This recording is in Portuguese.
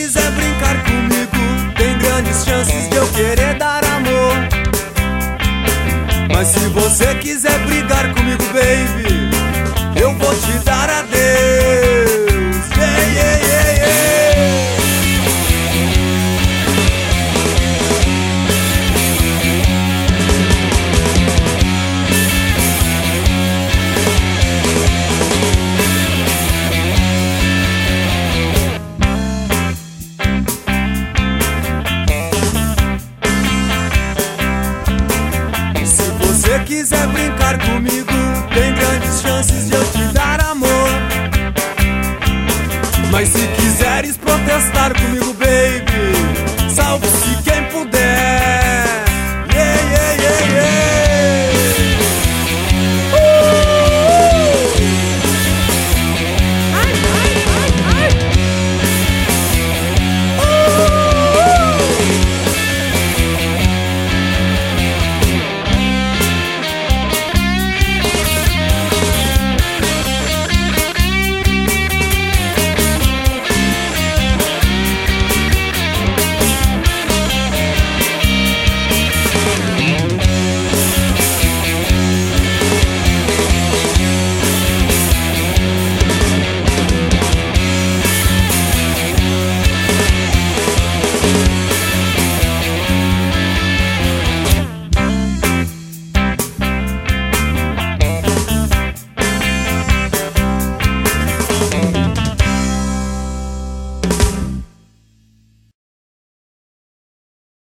quiser brincar comigo, tem grandes chances de eu querer dar amor. Mas se você quiser brigar comigo, baby, eu vou te dar adeus. Yeah, yeah, yeah, yeah. Se você quiser brincar comigo, tem grandes chances de eu te dar amor. Mas se quiseres protestar comigo,